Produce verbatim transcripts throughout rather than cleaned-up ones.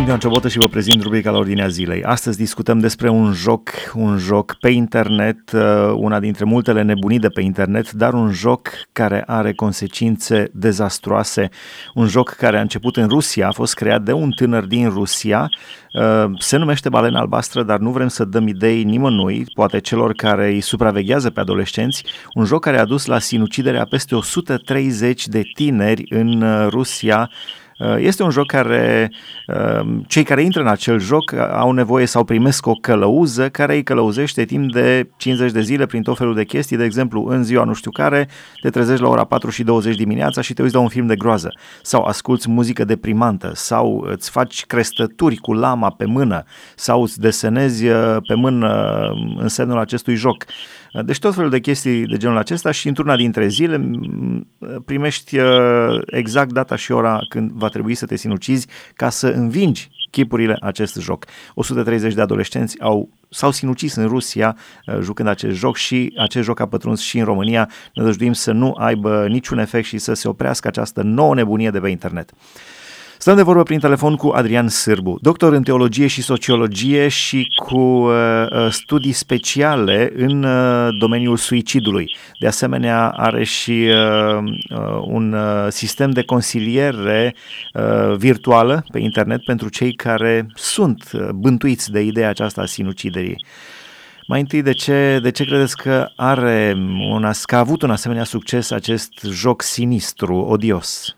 Ioan Ciobotă și vă prezint rubrica la ordinea zilei. Astăzi discutăm despre un joc, un joc pe internet, una dintre multele nebunii de pe internet, dar un joc care are consecințe dezastroase. Un joc care a început în Rusia, a fost creat de un tânăr din Rusia, se numește Balena Albastră, dar nu vrem să dăm idei nimănui, poate celor care îi supraveghează pe adolescenți. Un joc care a dus la sinuciderea peste o sută treizeci de tineri în Rusia. Este un joc care, cei care intră în acel joc au nevoie sau primesc o călăuză care îi călăuzește timp de cincizeci de zile prin tot felul de chestii. De exemplu, în ziua nu știu care, te trezești la ora patru și douăzeci dimineața și te uiți la un film de groază, sau asculți muzică deprimantă, sau îți faci crestături cu lama pe mână, sau îți desenezi pe mână însemnul acestui joc. Deci tot felul de chestii de genul acesta și într-una dintre zile primești exact data și ora când va trebui să te sinucizi ca să învingi chipurile acest joc. o sută treizeci de adolescenți au, s-au sinucis în Rusia jucând acest joc și acest joc a pătruns și în România. Ne dăjduim să nu aibă niciun efect și să se oprească această nouă nebunie de pe internet. Stăm de vorbă prin telefon cu Adrian Sârbu, doctor în teologie și sociologie și cu uh, studii speciale în uh, domeniul suicidului. De asemenea, are și uh, uh, un uh, sistem de consiliere uh, virtuală pe internet pentru cei care sunt bântuiți de ideea aceasta a sinuciderii. Mai întâi, de ce, de ce credeți că are un, că a avut un asemenea succes acest joc sinistru, odios?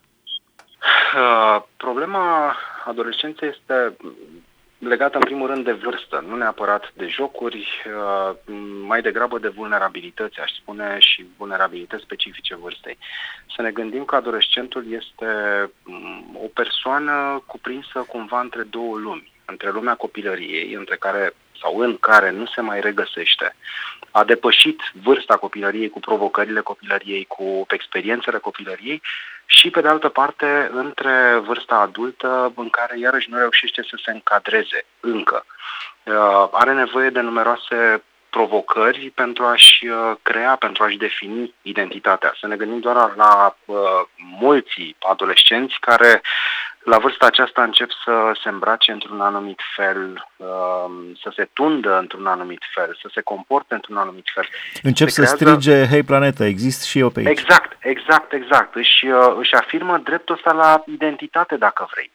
Uh, problema adolescenței este legată în primul rând de vârstă, nu neapărat de jocuri, uh, mai degrabă de vulnerabilități, aș spune, și vulnerabilități specifice vârstei. Să ne gândim că adolescentul este o persoană cuprinsă cumva între două lumi, între lumea copilăriei, între care sau în care nu se mai regăsește, a depășit vârsta copilăriei cu provocările copilăriei, cu experiențele copilăriei și, pe de altă parte, între vârsta adultă în care iarăși nu reușește să se încadreze încă. Are nevoie de numeroase provocări pentru a-și crea, pentru a-și defini identitatea. Să ne gândim doar la uh, mulți adolescenți care la vârsta aceasta încep să se îmbrace într-un anumit fel, uh, să se tundă într-un anumit fel, să se comporte într-un anumit fel. Încep se să creează... strige, hei planetă, exist și eu pe aici. Exact, exact, exact. Își, uh, își afirmă dreptul ăsta la identitate, dacă vrei.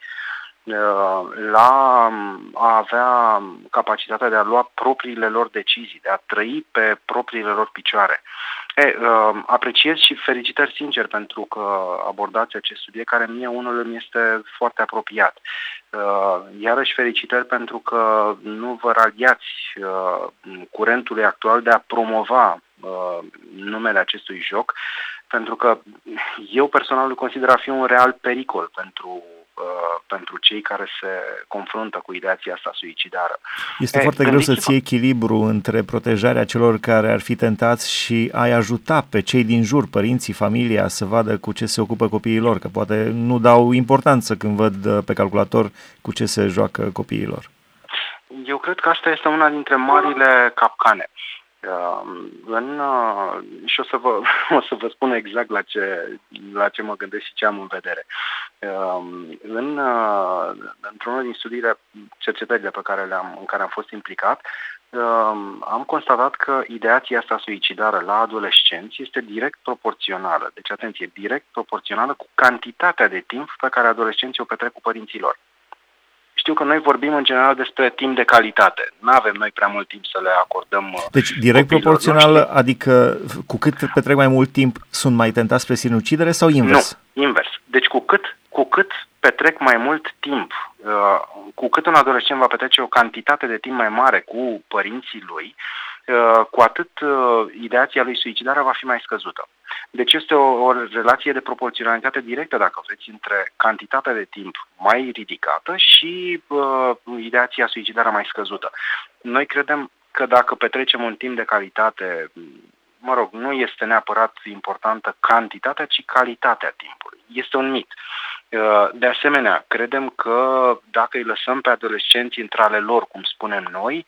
La a avea capacitatea de a lua propriile lor decizii, de a trăi pe propriile lor picioare. E, apreciez și felicitări sincer pentru că abordați acest subiect care mie unul îmi este foarte apropiat. Iarăși felicitări pentru că nu vă raliați curentului actual de a promova numele acestui joc, pentru că eu personal îl consider a fi un real pericol pentru pentru cei care se confruntă cu ideația asta suicidară. Este e, foarte greu să ții echilibru între protejarea celor care ar fi tentați și a-i ajuta pe cei din jur, părinții, familia, să vadă cu ce se ocupă copiii lor, că poate nu dau importanță când văd pe calculator cu ce se joacă copiii lor. Eu cred că asta este una dintre marile capcane. În, și o să, vă, o să vă spun exact la ce, la ce mă gândesc și ce am în vedere. În, într-unul din studiile, cercetările pe care le-am, în care am fost implicat, am constatat că ideația asta suicidară la adolescenți este direct proporțională. Deci, atenție, direct proporțională cu cantitatea de timp pe care adolescenții o petrec cu părinții lor. Știu că noi vorbim în general despre timp de calitate. Nu avem noi prea mult timp să le acordăm. Deci direct proporțional, noștri. Adică cu cât petrec mai mult timp sunt mai tentați spre sinucidere sau invers? Nu, invers. Deci cu cât, cu cât petrec mai mult timp, uh, cu cât un adolescent va petrece o cantitate de timp mai mare cu părinții lui, uh, cu atât uh, ideația lui suicidară va fi mai scăzută. Deci este o, o relație de proporționalitate directă, dacă vreți, între cantitatea de timp mai ridicată și uh, ideația suicidară mai scăzută. Noi credem că dacă petrecem un timp de calitate, mă rog, nu este neapărat importantă cantitatea, ci calitatea timpului. Este un mit. Uh, de asemenea, credem că dacă îi lăsăm pe adolescenți între ale lor, cum spunem noi,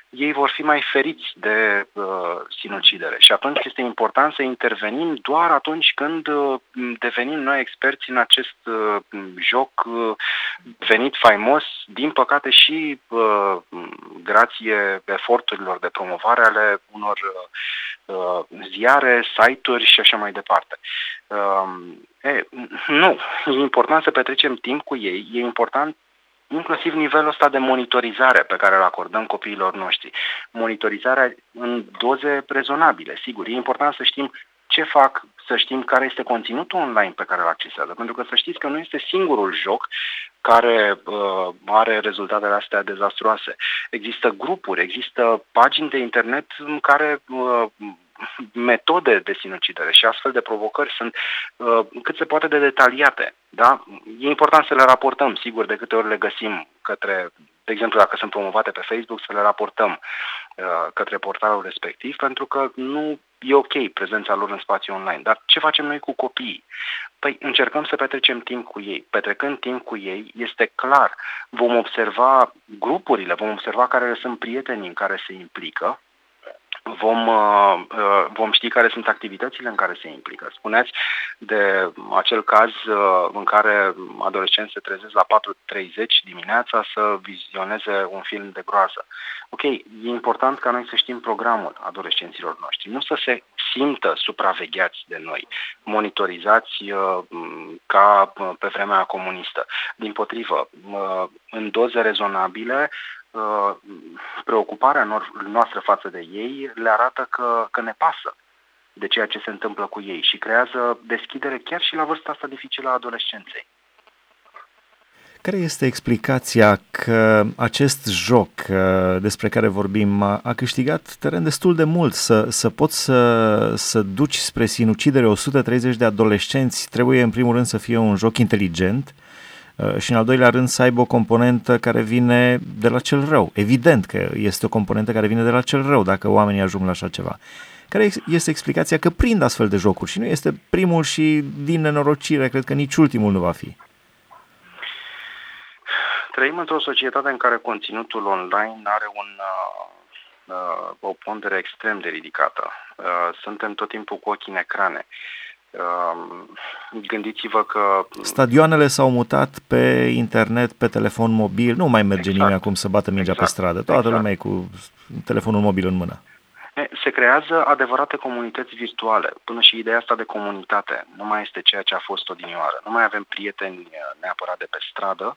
ei vor fi mai feriți de uh, sinucidere. Și atunci este important să intervenim doar atunci când uh, devenim noi experți în acest uh, joc uh, venit faimos, din păcate și uh, grație eforturilor de promovare ale unor uh, ziare, site-uri și așa mai departe. Uh, e, nu, e important să petrecem timp cu ei, e important inclusiv nivelul ăsta de monitorizare pe care îl acordăm copiilor noștri. Monitorizarea în doze rezonabile, sigur. E important să știm ce fac, să știm care este conținutul online pe care îl accesează. Pentru că să știți că nu este singurul joc care uh, are rezultatele astea dezastruoase. Există grupuri, există pagini de internet în care uh, metode de sinucidere și astfel de provocări sunt uh, cât se poate de detaliate. Da? E important să le raportăm, sigur, de câte ori le găsim către, de exemplu, dacă sunt promovate pe Facebook, să le raportăm uh, către portalul respectiv, pentru că nu e ok prezența lor în spațiu online. Dar ce facem noi cu copiii? Păi încercăm să petrecem timp cu ei. Petrecând timp cu ei, este clar, vom observa grupurile, vom observa care sunt prietenii în care se implică, Vom, uh, vom ști care sunt activitățile în care se implică. Spuneați de acel caz uh, în care adolescenți se trezesc la patru treizeci dimineața să vizioneze un film de groază. Ok, e important ca noi să știm programul adolescenților noștri, nu să se simtă supravegheați de noi, monitorizați uh, ca pe vremea comunistă. Dimpotrivă, uh, în doze rezonabile, preocuparea noastră față de ei le arată că, că ne pasă de ceea ce se întâmplă cu ei și creează deschidere chiar și la vârsta asta dificilă a adolescenței. Care este explicația că acest joc despre care vorbim a câștigat teren destul de mult? Să, să poți să, să duci spre sinucidere o sută treizeci de adolescenți, trebuie în primul rând să fie un joc inteligent și în al doilea rând să aibă o componentă care vine de la cel rău. Evident că este o componentă care vine de la cel rău dacă oamenii ajung la așa ceva. Care este explicația că prind astfel de jocuri și nu este primul și din nenorocire, cred că nici ultimul nu va fi? Trăim într-o societate în care conținutul online are un, uh, o pondere extrem de ridicată. Uh, suntem tot timpul cu ochii în ecrane. Uh, gândiți-vă că... Stadioanele s-au mutat pe internet, pe telefon mobil, nu mai merge exact. nimeni acum să bată mingea exact. pe stradă, toată exact. lumea e cu telefonul mobil în mână. Se creează adevărate comunități virtuale, până și ideea asta de comunitate nu mai este ceea ce a fost odinioară. Nu mai avem prieteni neapărat de pe stradă,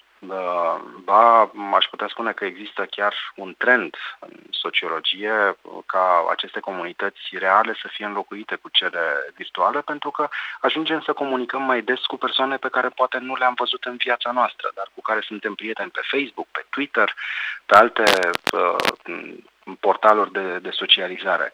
ba, aș putea spune că există chiar un trend în sociologie ca aceste comunități reale să fie înlocuite cu cele virtuale, pentru că ajungem să comunicăm mai des cu persoane pe care poate nu le-am văzut în viața noastră, dar cu care suntem prieteni pe Facebook, pe Twitter, pe alte uh, portaluri de, de socializare.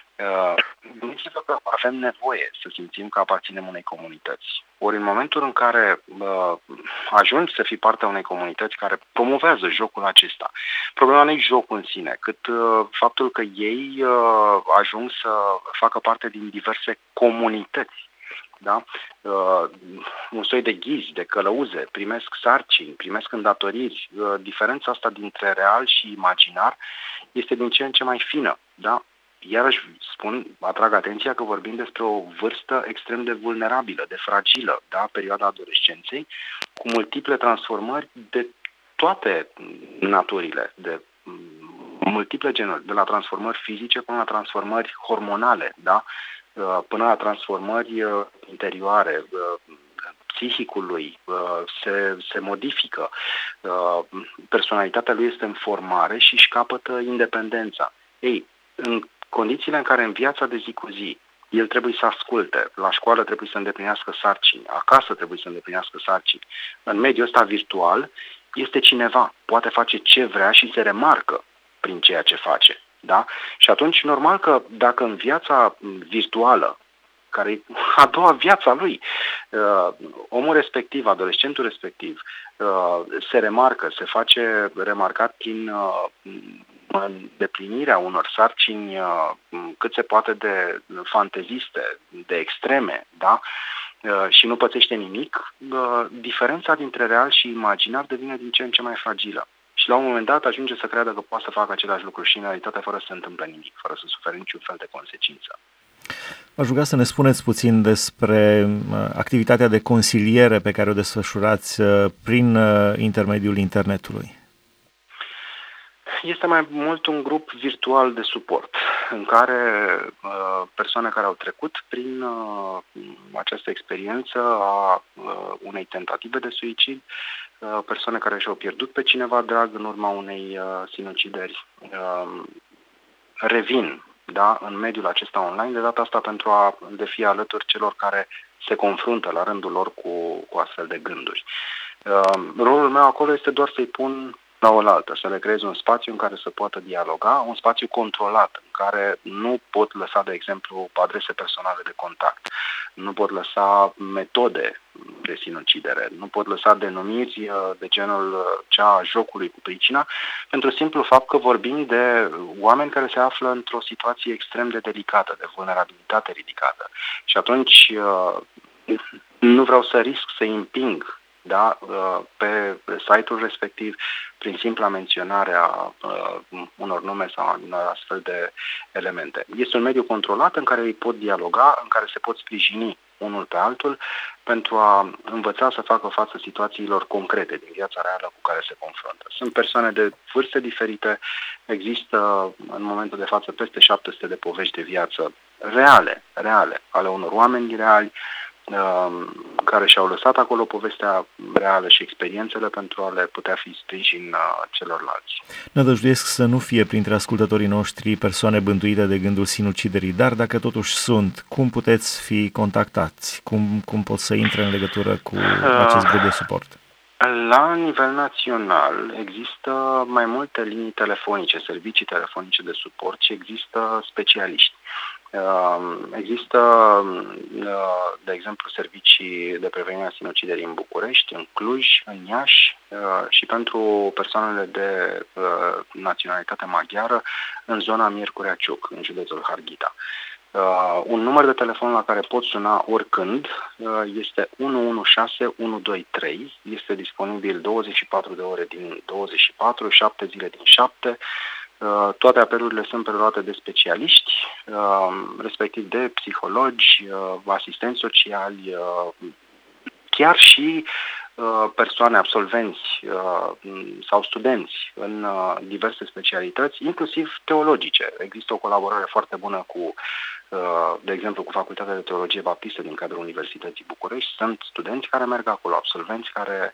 Gândiți-vă că avem nevoie să simțim că aparținem unei comunități. Ori în momentul în care uh, ajungi să fii partea unei comunități care promovează jocul acesta, problema nu e jocul în sine, cât uh, faptul că ei uh, ajung să facă parte din diverse comunități. Da? Uh, un soi de ghizi, de călăuze, primesc sarcini, primesc îndatoriri. Uh, diferența asta dintre real și imaginar este din ce în ce mai fină. Da? Iarăși spun, atrag atenția că vorbim despre o vârstă extrem de vulnerabilă, de fragilă, da? Perioada adolescenței, cu multiple transformări de toate naturile, de multiple genuri, de la transformări fizice până la transformări hormonale, da? Până la transformări interioare, psihicului, se, se modifică, personalitatea lui este în formare și își capătă independența. Ei, în condițiile în care în viața de zi cu zi el trebuie să asculte, la școală trebuie să îndeplinească sarcini, acasă trebuie să îndeplinească sarcini, în mediul ăsta virtual este cineva, poate face ce vrea și se remarcă prin ceea ce face. Da? Și atunci, normal că dacă în viața virtuală, care e a doua viața lui, uh, omul respectiv, adolescentul respectiv, uh, se remarcă, se face remarcat prin uh, îndeplinirea unor sarcini uh, cât se poate de fanteziste, de extreme, da? Uh, și nu pățește nimic, uh, diferența dintre real și imaginar devine din ce în ce mai fragilă. Și la un moment dat ajunge să creadă că poate să facă același lucru și în realitate fără să se întâmple nimic, fără să sufere niciun fel de consecință. V-aș ruga să ne spuneți puțin despre activitatea de consiliere pe care o desfășurați prin intermediul internetului. Este mai mult un grup virtual de suport, în care uh, persoane care au trecut prin uh, această experiență a uh, unei tentative de suicid, uh, persoane care și-au pierdut pe cineva drag în urma unei uh, sinucideri, uh, revin, da, în mediul acesta online, de data asta pentru a le fi alături celor care se confruntă la rândul lor cu, cu astfel de gânduri. Uh, rolul meu acolo este doar să-i pun la oaltă, să le creez un spațiu în care să poată dialoga, un spațiu controlat, în care nu pot lăsa, de exemplu, adrese personale de contact, nu pot lăsa metode de sinucidere, nu pot lăsa denumiri de genul cea a jocului cu pricina, pentru simplu fapt că vorbim de oameni care se află într-o situație extrem de delicată, de vulnerabilitate ridicată. Și atunci nu vreau să risc să împing, da, pe site-ul respectiv, prin simpla menționare a uh, unor nume sau unor astfel de elemente. Este un mediu controlat în care ei pot dialoga, în care se pot sprijini unul pe altul pentru a învăța să facă față situațiilor concrete din viața reală cu care se confruntă. Sunt persoane de vârste diferite, există în momentul de față peste șapte sute de povești de viață reale, reale, ale unor oameni reali, care și-au lăsat acolo povestea reală și experiențele pentru a le putea fi sprijin celorlalți. Nădăjduiesc să nu fie printre ascultătorii noștri persoane bântuite de gândul sinuciderii, dar dacă totuși sunt, cum puteți fi contactați? Cum, cum pot să intre în legătură cu acest grup de suport? La nivel național există mai multe linii telefonice, servicii telefonice de suport și există specialiști. Există, de exemplu, servicii de prevenire a sinuciderii în București, în Cluj, în Iași și pentru persoanele de naționalitate maghiară în zona Miercurea Ciuc, în județul Harghita. Uh, un număr de telefon la care pot suna oricând uh, este unu unu șase unu doi trei, este disponibil douăzeci și patru de ore din douăzeci și patru, șapte zile din șapte. Uh, toate apelurile sunt preluate de specialiști, uh, respectiv de psihologi, uh, asistenți sociali, uh, chiar și persoane, absolvenți sau studenți în diverse specialități, inclusiv teologice. Există o colaborare foarte bună cu, de exemplu, cu Facultatea de Teologie Baptistă din cadrul Universității București. Sunt studenți care merg acolo, absolvenți care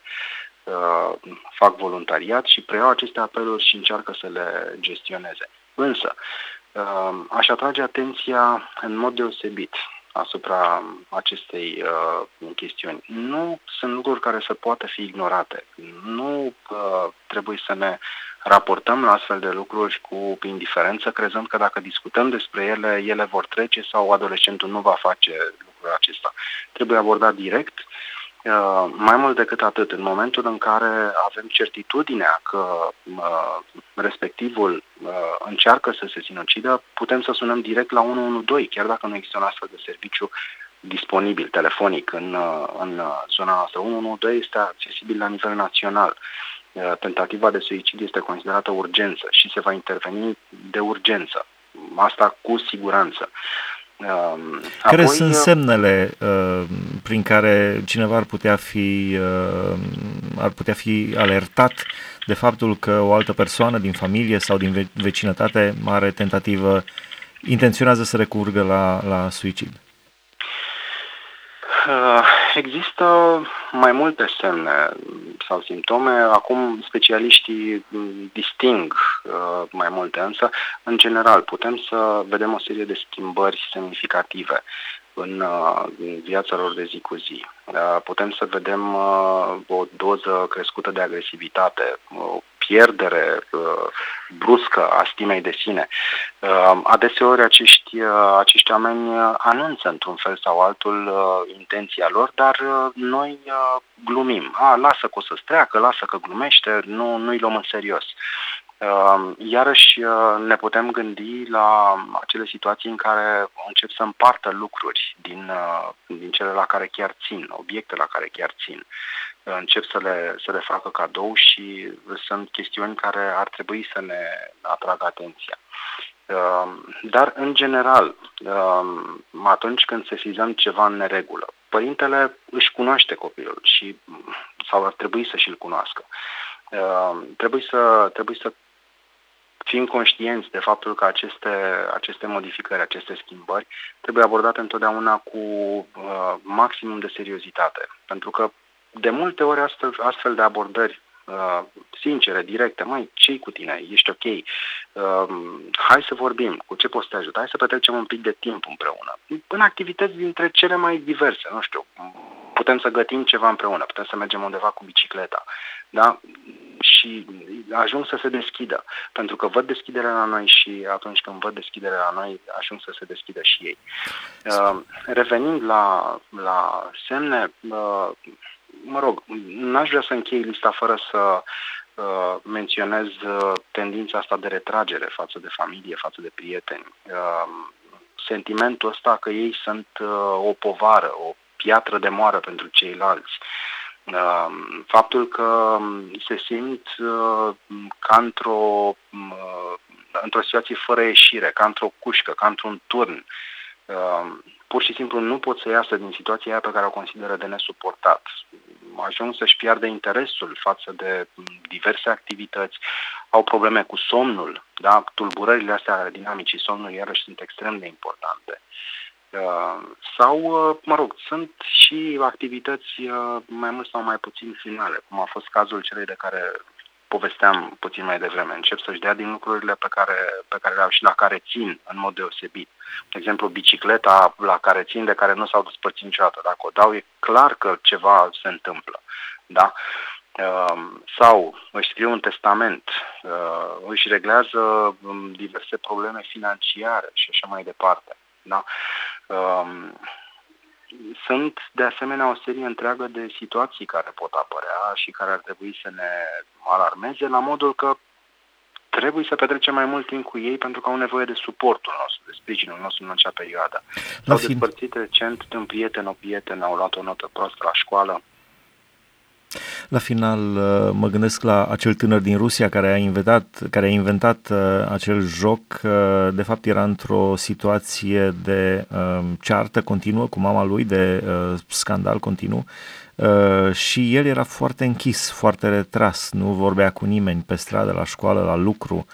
fac voluntariat și preiau aceste apeluri și încearcă să le gestioneze. Însă, aș atrage atenția în mod deosebit asupra acestei uh, chestiuni. Nu sunt lucruri care să poată fi ignorate. Nu uh, trebuie să ne raportăm la astfel de lucruri cu indiferență, crezând că dacă discutăm despre ele, ele vor trece sau adolescentul nu va face lucrul acesta. Trebuie abordat direct. Uh, mai mult decât atât, în momentul în care avem certitudinea că uh, respectivul uh, încearcă să se sinucidă, putem să sunăm direct la unu unu doi, chiar dacă nu există un astfel de serviciu disponibil telefonic în, uh, în zona noastră. unu unu doi este accesibil la nivel național. Uh, tentativa de suicid este considerată urgență și se va interveni de urgență. Asta cu siguranță. Uh, care Apoi, sunt semnele uh, prin care cineva ar putea fi uh, ar putea fi alertat de faptul că o altă persoană din familie sau din ve- vecinătate are tentativă, intenționează să recurgă la, la suicid? Uh, există mai multe semne sau simptome. Acum specialiștii disting uh, mai multe, însă în general putem să vedem o serie de schimbări semnificative în, uh, în viața lor de zi cu zi. Uh, putem să vedem uh, o doză crescută de agresivitate, o pierdere uh, bruscă a stimei de sine. Uh, adeseori acești, uh, acești oameni uh, anunță într-un fel sau altul uh, intenția lor, dar uh, noi uh, glumim. A, lasă că o să-ți treacă, lasă că glumește, nu, nu-i luăm în serios. Uh, iarăși uh, ne putem gândi la acele situații în care încep să împartă lucruri din, uh, din cele la care chiar țin, obiecte la care chiar țin. încep să le, să le facă cadou și sunt chestiuni care ar trebui să ne atragă atenția. Dar, în general, atunci când sesizăm ceva în neregulă, părintele își cunoaște copilul și, sau ar trebui să și-l cunoască. Trebuie să, trebuie să fim conștienți de faptul că aceste, aceste modificări, aceste schimbări trebuie abordate întotdeauna cu uh, maximum de seriozitate. Pentru că de multe ori astfel, astfel de abordări uh, sincere, directe, mai ce cu tine, ești ok, uh, hai să vorbim, cu ce poți să te ajut, hai să petrecem un pic de timp împreună. În activități dintre cele mai diverse, nu știu, putem să gătim ceva împreună, putem să mergem undeva cu bicicleta, da? Și ajung să se deschidă, pentru că văd deschiderea la noi și atunci când văd deschiderea la noi, ajung să se deschidă și ei. Uh, revenind la, la semne, uh, mă rog, n-aș vrea să închei lista fără să uh, menționez uh, tendința asta de retragere față de familie, față de prieteni. Uh, sentimentul ăsta că ei sunt uh, o povară, o piatră de moară pentru ceilalți. Faptul că se simt ca într-o, într-o situație fără ieșire, ca într-o cușcă, ca într-un turn. Pur și simplu nu pot să iasă din situația aia pe care o consideră de nesuportat. Ajung să-și piardă interesul față de diverse activități, au probleme cu somnul, da? Tulburările astea dinamicii somnului iarăși sunt extrem de importante. Sau, mă rog, sunt și activități mai mult sau mai puțin finale, cum a fost cazul celei de care povesteam puțin mai devreme. Încep să-și dea din lucrurile pe care, pe care le au și la care țin în mod deosebit. De exemplu, bicicleta la care țin, de care nu s-au despărțit niciodată. Dacă o dau, e clar că ceva se întâmplă. Da? Sau își scriu un testament, își reglează diverse probleme financiare și așa mai departe. Da? Sunt, de asemenea, o serie întreagă de situații care pot apărea și care ar trebui să ne alarmeze, la modul că trebuie să petrecem mai mult timp cu ei pentru că au nevoie de suportul nostru, de sprijinul nostru în acea perioadă. S-au despărțit recent de un prieten, o prietenă, au luat o notă proastă la școală. La final mă gândesc la acel tânăr din Rusia care a inventat, care a inventat acel joc. De fapt era într-o situație de ceartă continuă cu mama lui, de scandal continuu, și el era foarte închis, foarte retras, nu vorbea cu nimeni pe stradă, la școală, la lucru.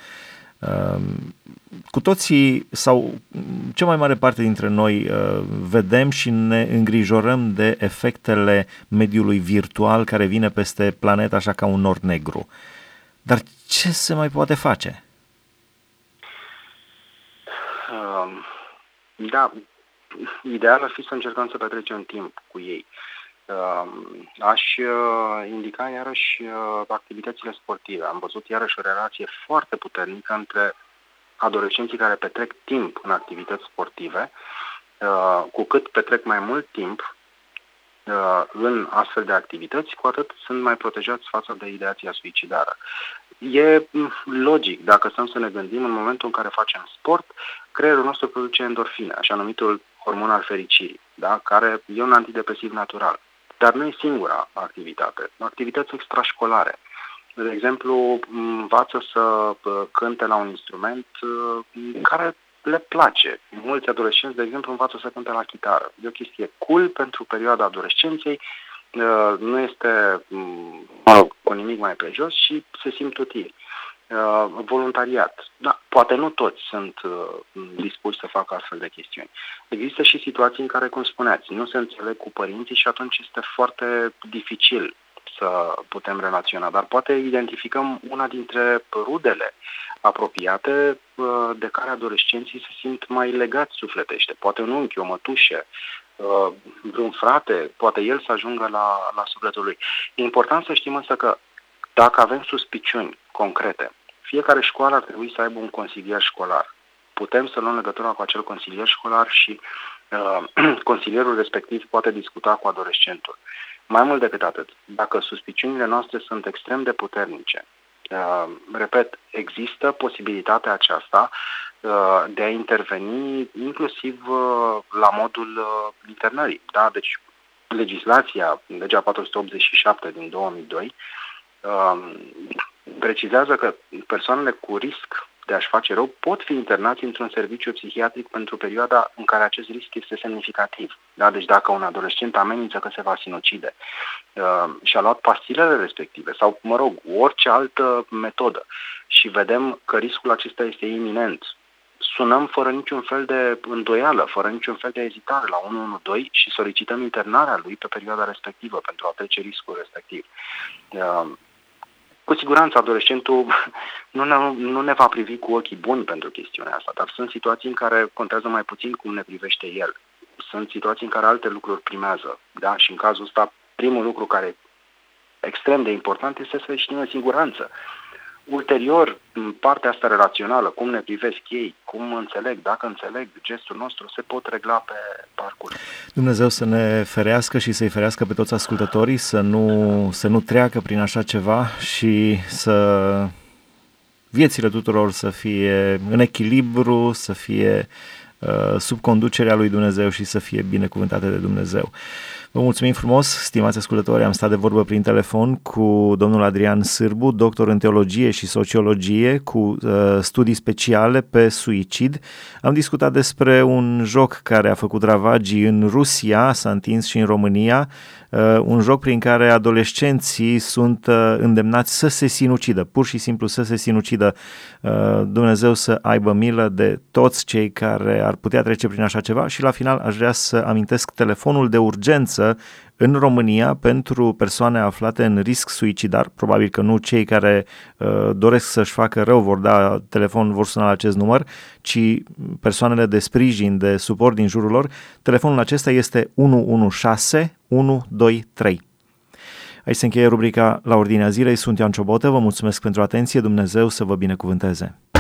Cu toții, sau cea mai mare parte dintre noi, vedem și ne îngrijorăm de efectele mediului virtual care vine peste planetă așa ca un nor negru. Dar ce se mai poate face? Da, ideal ar fi să încercăm să petrecem timp cu ei. Aș indica iarăși activitățile sportive. Am văzut iarăși o relație foarte puternică între adolescenții care petrec timp în activități sportive. Cu cât petrec mai mult timp în astfel de activități, cu atât sunt mai protejați față de ideația suicidară. E logic, dacă stăm să ne gândim, în momentul în care facem sport, creierul nostru produce endorfine, așa numitul hormon al fericirii, da? Care e un antidepresiv natural. Dar nu e singura activitate. Activități extrașcolare. De exemplu, învață să cânte la un instrument care le place. Mulți adolescenți, de exemplu, învață să cânte la chitară. E o chestie cool pentru perioada adolescenței, nu este, mă rog, cu nimic mai pe jos și se simt utili. Voluntariat. Da, poate nu toți sunt dispuși să facă astfel de chestiuni. Există și situații în care, cum spuneați, nu se înțeleg cu părinții și atunci este foarte dificil să putem relaționa, dar poate identificăm una dintre rudele apropiate de care adolescenții se simt mai legați sufletește. Poate un unchi, o mătușă, vreun frate, poate el să ajungă la, la sufletul lui. E important să știm însă că dacă avem suspiciuni concrete, fiecare școală ar trebui să aibă un consilier școlar. Putem să luăm legătura cu acel consilier școlar și uh, consilierul respectiv poate discuta cu adolescentul. Mai mult decât atât, dacă suspiciunile noastre sunt extrem de puternice, uh, repet, există posibilitatea aceasta uh, de a interveni inclusiv uh, la modul uh, internării. Da? Deci legislația, legea patru sute optzeci și șapte din două mii doi, precizează că persoanele cu risc de a-și face rău pot fi internați într-un serviciu psihiatric pentru perioada în care acest risc este semnificativ. Da? Deci dacă un adolescent amenință că se va sinucide uh, și a luat pastilele respective sau, mă rog, orice altă metodă și vedem că riscul acesta este iminent, sunăm fără niciun fel de îndoială, fără niciun fel de ezitare la unu unu doi și solicităm internarea lui pe perioada respectivă pentru a trece riscul respectiv. Uh, Cu siguranță adolescentul nu ne, nu ne va privi cu ochii buni pentru chestiunea asta, dar sunt situații în care contează mai puțin cum ne privește el. Sunt situații în care alte lucruri primează. Da? Și în cazul ăsta, primul lucru care e extrem de important este să știm în siguranță. Ulterior, în partea asta relațională, cum ne privesc ei, cum înțeleg, dacă înțeleg gestul nostru, se pot regla pe parcurs. Dumnezeu să ne ferească și să-i ferească pe toți ascultătorii, să nu, să nu treacă prin așa ceva și să viețile tuturor să fie în echilibru, să fie uh, sub conducerea lui Dumnezeu și să fie binecuvântate de Dumnezeu. Vă mulțumim frumos, stimați ascultători, am stat de vorbă prin telefon cu domnul Adrian Sârbu, doctor în teologie și sociologie, cu uh, studii speciale pe suicid. Am discutat despre un joc care a făcut ravagii în Rusia, s-a întins și în România, uh, un joc prin care adolescenții sunt uh, îndemnați să se sinucidă, pur și simplu să se sinucidă. Uh, Dumnezeu să aibă milă de toți cei care ar putea trece prin așa ceva și la final aș vrea să amintesc telefonul de urgență în România pentru persoane aflate în risc suicidar, probabil că nu cei care uh, doresc să-și facă rău vor da telefon, vor suna la acest număr, ci persoanele de sprijin, de suport din jurul lor. Telefonul acesta este unu unu șase unu doi trei. Aici se încheie rubrica La Ordinea Zilei, sunt Ioan Ciobotă, vă mulțumesc pentru atenție, Dumnezeu să vă binecuvânteze.